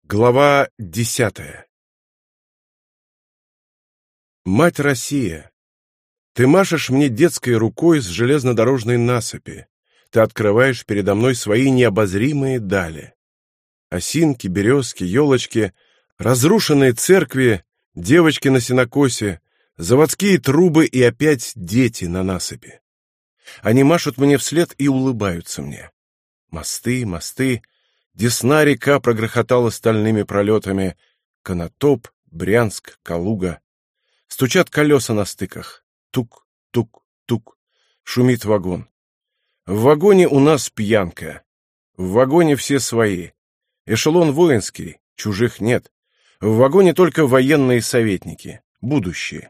Глава 10. Мать Россия, ты машешь мне детской рукой с железнодорожной насыпи, ты открываешь передо мной свои необозримые дали. Осинки, березки, елочки, разрушенные церкви, девочки на сенокосе, заводские трубы и опять дети на насыпи. Они машут мне вслед и улыбаются мне. Мосты, мосты. Десна-река прогрохотала стальными пролетами. Конотоп, Брянск, Калуга. Стучат колеса на стыках. Тук, тук, тук. Шумит вагон. В вагоне у нас пьянка. В вагоне все свои. Эшелон воинский, чужих нет. В вагоне только военные советники, будущие.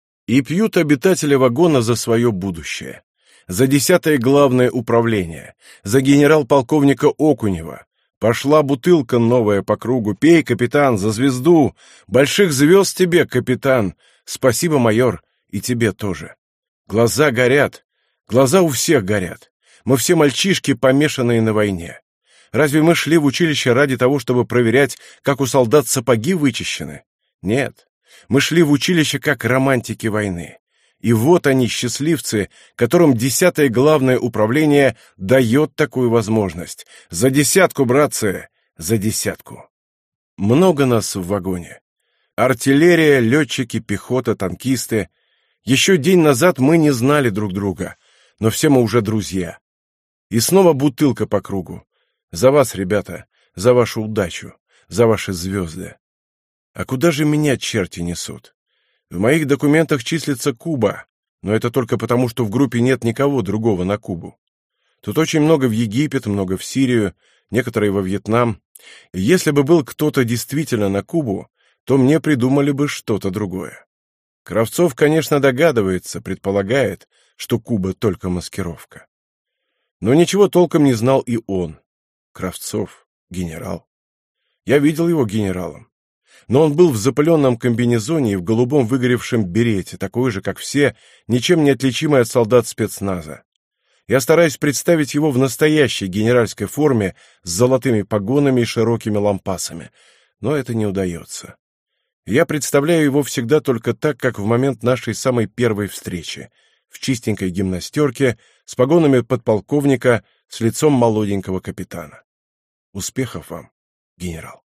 И пьют обитатели вагона за свое будущее. За 10-е главное управление. За генерал-полковника Окунева. Пошла бутылка новая по кругу. Пей, капитан, за звезду. Больших звезд тебе, капитан. Спасибо, майор, и тебе тоже. Глаза горят. Глаза у всех горят. Мы все мальчишки, помешанные на войне. Разве мы шли в училище ради того, чтобы проверять, как у солдат сапоги вычищены? Нет. Мы шли в училище как романтики войны. И вот они, счастливцы, которым 10-е главное управление дает такую возможность. За 10-ку, братцы, за 10-ку. Много нас в вагоне. Артиллерия, летчики, пехота, танкисты. Еще день назад мы не знали друг друга, но все мы уже друзья. И снова бутылка по кругу. За вас, ребята, за вашу удачу, за ваши звезды. А куда же меня черти несут? В моих документах числится Куба, но это только потому, что в группе нет никого другого на Кубу. Тут очень много в Египет, много в Сирию, некоторые во Вьетнам. И если бы был кто-то действительно на Кубу, то мне придумали бы что-то другое. Кравцов, конечно, догадывается, предполагает, что Куба только маскировка. Но ничего толком не знал и он. Кравцов, генерал. Я видел его генералом. Но он был в запыленном комбинезоне и в голубом выгоревшем берете, такой же, как все, ничем не отличимый от солдат спецназа. Я стараюсь представить его в настоящей генеральской форме с золотыми погонами и широкими лампасами, но это не удается. Я представляю его всегда только так, как в момент нашей самой первой встречи, в чистенькой гимнастерке, с погонами подполковника, с лицом молоденького капитана. Успехов вам, генерал.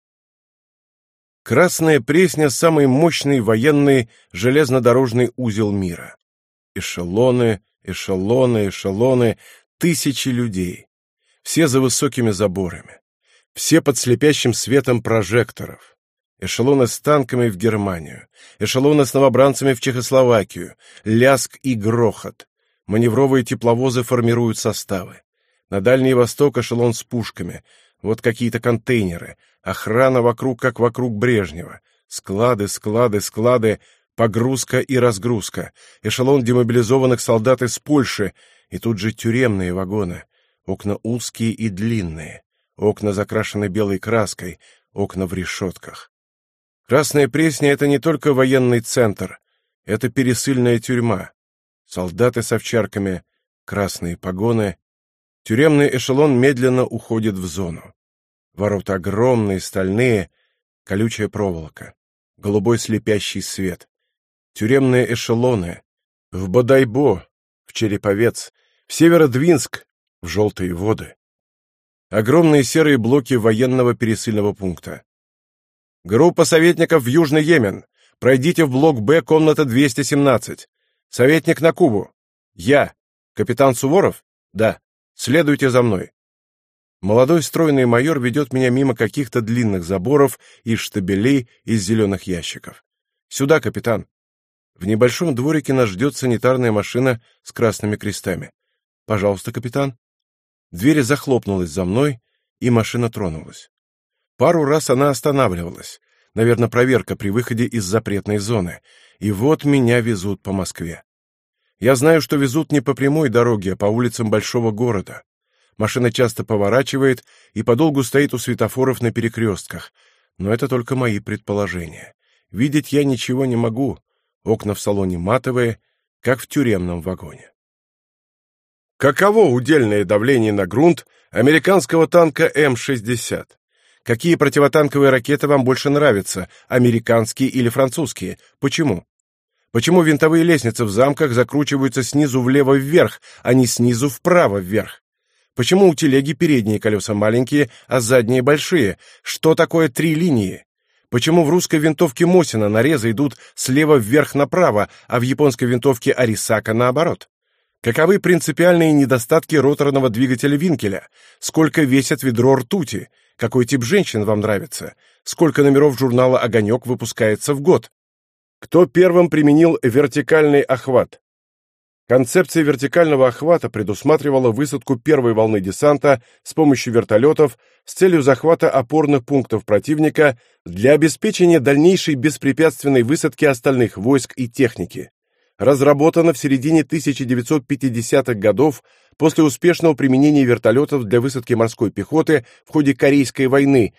Красная Пресня — самый мощный военный железнодорожный узел мира. Эшелоны, эшелоны, эшелоны, тысячи людей. Все за высокими заборами. Все под слепящим светом прожекторов. Эшелоны с танками в Германию. Эшелоны с новобранцами в Чехословакию. Лязг и грохот. Маневровые тепловозы формируют составы. На Дальний Восток эшелон с пушками. Вот какие-то контейнеры. Охрана вокруг, как вокруг Брежнева. Склады, склады, склады. Погрузка и разгрузка. Эшелон демобилизованных солдат из Польши. И тут же тюремные вагоны. Окна узкие и длинные. Окна закрашены белой краской. Окна в решетках. Красная Пресня — это не только военный центр. Это пересыльная тюрьма. Солдаты с овчарками. Красные погоны. Тюремный эшелон медленно уходит в зону. Ворота огромные, стальные, колючая проволока, голубой слепящий свет. Тюремные эшелоны. В Бодайбо, в Череповец, в Северодвинск, в Желтые воды. Огромные серые блоки военного пересыльного пункта. Группа советников в Южный Йемен. Пройдите в блок Б, комната 217. Советник на Кубу. Я. Капитан Суворов? Да. Следуйте за мной. Молодой стройный майор ведет меня мимо каких-то длинных заборов и штабелей из зеленых ящиков. Сюда, капитан. В небольшом дворике нас ждет санитарная машина с красными крестами. Пожалуйста, капитан. Дверь захлопнулась за мной, и машина тронулась. Пару раз она останавливалась. Наверное, проверка при выходе из запретной зоны. И вот меня везут по Москве. Я знаю, что везут не по прямой дороге, а по улицам большого города. Машина часто поворачивает и подолгу стоит у светофоров на перекрестках. Но это только мои предположения. Видеть я ничего не могу. Окна в салоне матовые, как в тюремном вагоне. Каково удельное давление на грунт американского танка М-60? Какие противотанковые ракеты вам больше нравятся, американские или французские? Почему? Почему винтовые лестницы в замках закручиваются снизу влево вверх, а не снизу вправо вверх? Почему у телеги передние колеса маленькие, а задние большие? Что такое 3 линии? Почему в русской винтовке Мосина нарезы идут слева вверх направо, а в японской винтовке Арисака наоборот? Каковы принципиальные недостатки роторного двигателя Винкеля? Сколько весит ведро ртути? Какой тип женщин вам нравится? Сколько номеров журнала «Огонек» выпускается в год? Кто первым применил вертикальный охват? Концепция вертикального охвата предусматривала высадку первой волны десанта с помощью вертолетов с целью захвата опорных пунктов противника для обеспечения дальнейшей беспрепятственной высадки остальных войск и техники. Разработана в середине 1950-х годов после успешного применения вертолетов для высадки морской пехоты в ходе Корейской войны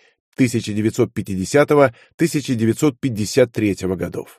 1950-1953 годов.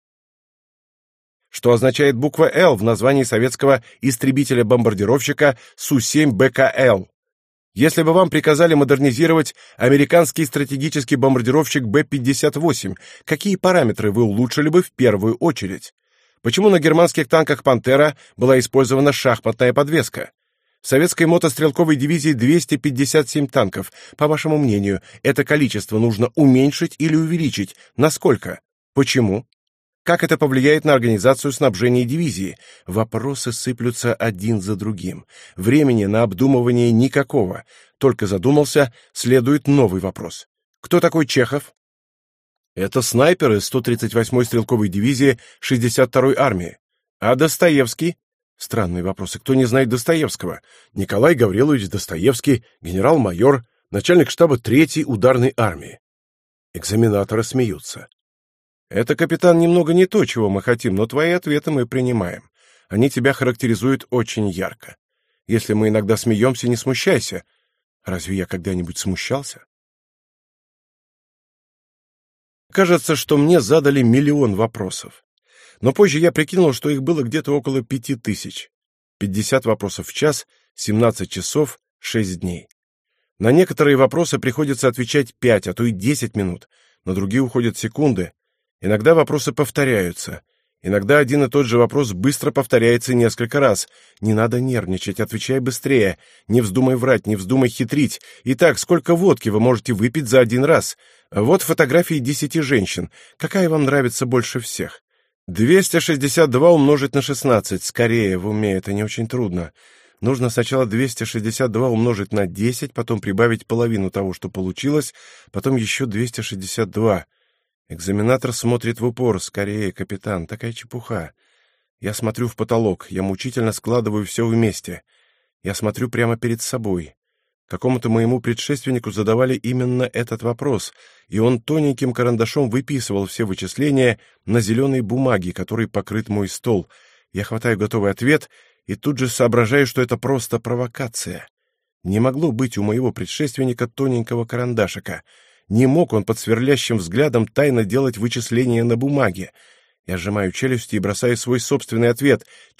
Что означает буква «Л» в названии советского истребителя-бомбардировщика Су-7 БКЛ? Если бы вам приказали модернизировать американский стратегический бомбардировщик Б-58, какие параметры вы улучшили бы в первую очередь? Почему на германских танках «Пантера» была использована шахматная подвеска? В советской мотострелковой дивизии 257 танков. По вашему мнению, это количество нужно уменьшить или увеличить? Насколько? Почему? Как это повлияет на организацию снабжения дивизии? Вопросы сыплются один за другим. Времени на обдумывание никакого. Только задумался, следует новый вопрос. Кто такой Чехов? Это снайпер из 138-й стрелковой дивизии 62-й армии. А Достоевский? Странные вопросы. Кто не знает Достоевского? Николай Гаврилович Достоевский, генерал-майор, начальник штаба 3-й ударной армии. Экзаменаторы смеются. Это, капитан, немного не то, чего мы хотим, но твои ответы мы принимаем. Они тебя характеризуют очень ярко. Если мы иногда смеемся, не смущайся. Разве я когда-нибудь смущался? Кажется, что мне задали миллион вопросов. Но позже я прикинул, что их было где-то около 5000. 50 вопросов в час, 17 часов, 6 дней. На некоторые вопросы приходится отвечать 5, а то и 10 минут, на другие уходят секунды. Иногда вопросы повторяются. Иногда один и тот же вопрос быстро повторяется несколько раз. Не надо нервничать, отвечай быстрее. Не вздумай врать, не вздумай хитрить. Итак, сколько водки вы можете выпить за один раз? Вот фотографии 10 женщин. Какая вам нравится больше всех? 262 умножить на 16. Скорее, в уме это не очень трудно. Нужно сначала 262 умножить на 10, потом прибавить половину того, что получилось, потом еще 262. Экзаменатор смотрит в упор. Скорее, капитан, такая чепуха. Я смотрю в потолок, я мучительно складываю все вместе. Я смотрю прямо перед собой. Какому-то моему предшественнику задавали именно этот вопрос, и он тоненьким карандашом выписывал все вычисления на зеленой бумаге, которой покрыт мой стол. Я хватаю готовый ответ и тут же соображаю, что это просто провокация. Не могло быть у моего предшественника тоненького карандашика. Не мог он под сверлящим взглядом тайно делать вычисления на бумаге. Я сжимаю челюсти и бросаю свой собственный ответ —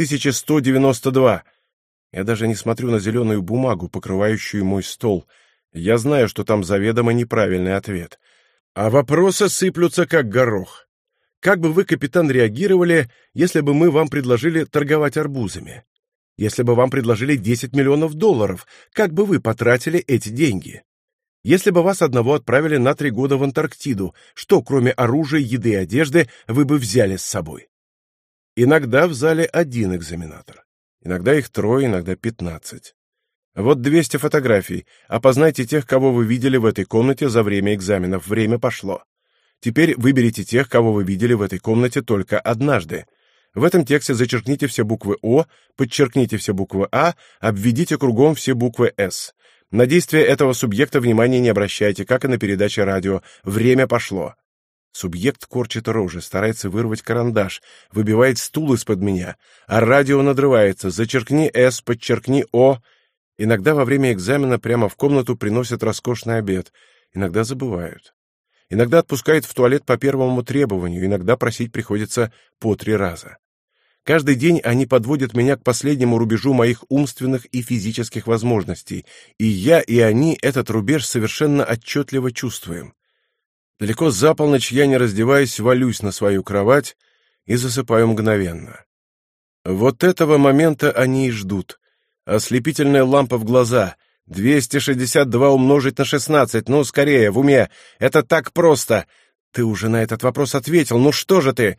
4192. Я даже не смотрю на зеленую бумагу, покрывающую мой стол. Я знаю, что там заведомо неправильный ответ. А вопросы сыплются, как горох. Как бы вы, капитан, реагировали, если бы мы вам предложили торговать арбузами? Если бы вам предложили $10 миллионов, как бы вы потратили эти деньги? Если бы вас одного отправили на 3 года в Антарктиду, что, кроме оружия, еды и одежды, вы бы взяли с собой? Иногда в зале один экзаменатор. Иногда их 3, иногда 15. Вот 200 фотографий. Опознайте тех, кого вы видели в этой комнате за время экзаменов. Время пошло. Теперь выберите тех, кого вы видели в этой комнате только однажды. В этом тексте зачеркните все буквы «О», подчеркните все буквы «А», обведите кругом все буквы «С». На действие этого субъекта внимания не обращайте, как и на передаче радио. Время пошло. Субъект корчит рожи, старается вырвать карандаш, выбивает стул из-под меня, а радио надрывается. Зачеркни «С», подчеркни «О». Иногда во время экзамена прямо в комнату приносят роскошный обед, иногда забывают. Иногда отпускают в туалет по первому требованию, иногда просить приходится по 3 раза. Каждый день они подводят меня к последнему рубежу моих умственных и физических возможностей, и я, и они этот рубеж совершенно отчетливо чувствуем. Далеко за полночь я, не раздеваясь, валюсь на свою кровать и засыпаю мгновенно. Вот этого момента они и ждут. Ослепительная лампа в глаза. 262 умножить на 16. Ну, скорее, в уме. Это так просто. Ты уже на этот вопрос ответил. Ну что же ты?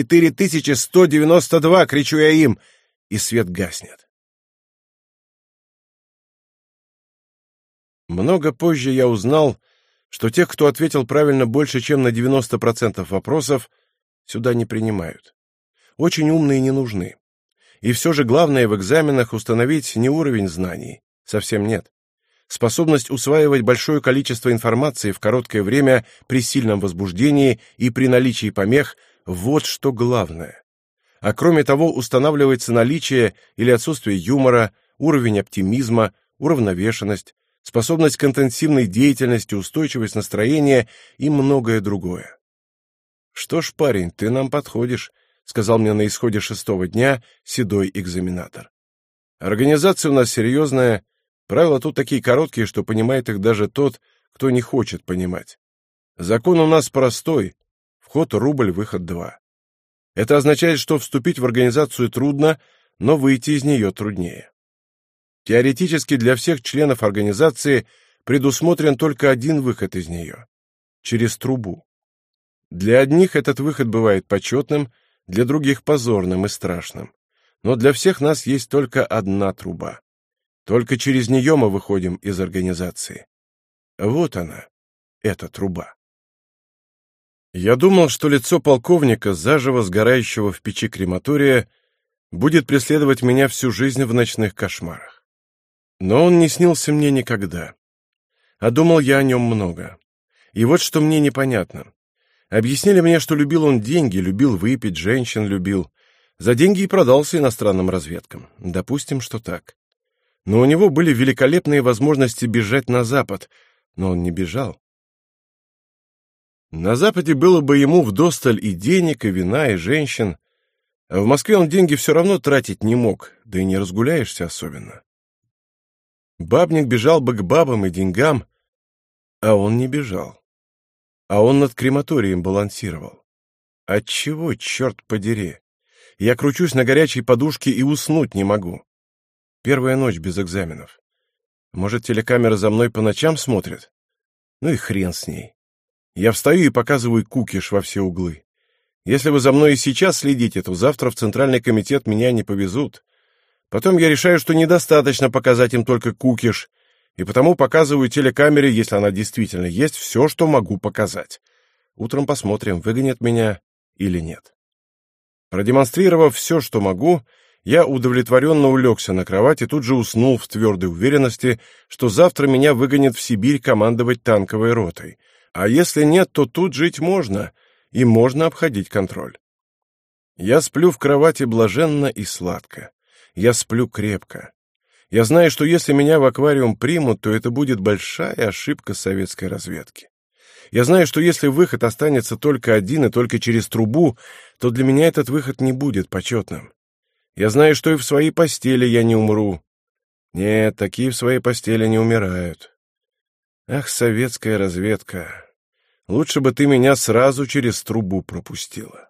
4192, кричу я им. И свет гаснет. Много позже я узнал, что тех, кто ответил правильно больше, чем на 90% вопросов, сюда не принимают. Очень умные не нужны. И все же главное в экзаменах установить не уровень знаний, совсем нет. Способность усваивать большое количество информации в короткое время при сильном возбуждении и при наличии помех – вот что главное. А кроме того, устанавливается наличие или отсутствие юмора, уровень оптимизма, уравновешенность, способность к интенсивной деятельности, устойчивость настроения и многое другое. «Что ж, парень, ты нам подходишь», — сказал мне на исходе 6-го дня седой экзаменатор. «Организация у нас серьезная, правила тут такие короткие, что понимает их даже тот, кто не хочет понимать. Закон у нас простой — вход рубль, выход 2. Это означает, что вступить в организацию трудно, но выйти из нее труднее. Теоретически для всех членов организации предусмотрен только один выход из нее — через трубу. Для одних этот выход бывает почетным, для других позорным и страшным. Но для всех нас есть только одна труба. Только через нее мы выходим из организации. Вот она, эта труба. Я думал, что лицо полковника, заживо сгорающего в печи крематория, будет преследовать меня всю жизнь в ночных кошмарах. Но он не снился мне никогда. А думал я о нем много. И вот что мне непонятно. Объяснили мне, что любил он деньги, любил выпить, женщин любил. За деньги и продался иностранным разведкам. Допустим, что так. Но у него были великолепные возможности бежать на Запад, но он не бежал. На Западе было бы ему вдосталь и денег, и вина, и женщин. А в Москве он деньги все равно тратить не мог, да и не разгуляешься особенно. Бабник бежал бы к бабам и деньгам, а он не бежал. А он над крематорием балансировал. Отчего, черт подери? Я кручусь на горячей подушке и уснуть не могу. Первая ночь без экзаменов. Может, телекамера за мной по ночам смотрит? Ну и хрен с ней. Я встаю и показываю кукиш во все углы. Если вы за мной и сейчас следите, то завтра в Центральный комитет меня не повезут. Потом я решаю, что недостаточно показать им только кукиш, и потому показываю телекамере, если она действительно есть, все, что могу показать. Утром посмотрим, выгонят меня или нет. Продемонстрировав все, что могу, я удовлетворенно улегся на кровать и тут же уснул в твердой уверенности, что завтра меня выгонят в Сибирь командовать танковой ротой. А если нет, то тут жить можно, и можно обходить контроль. Я сплю в кровати блаженно и сладко. Я сплю крепко. Я знаю, что если меня в аквариум примут, то это будет большая ошибка советской разведки. Я знаю, что если выход останется только один и только через трубу, то для меня этот выход не будет почетным. Я знаю, что и в своей постели я не умру. Нет, такие в своей постели не умирают. Ах, советская разведка, лучше бы ты меня сразу через трубу пропустила.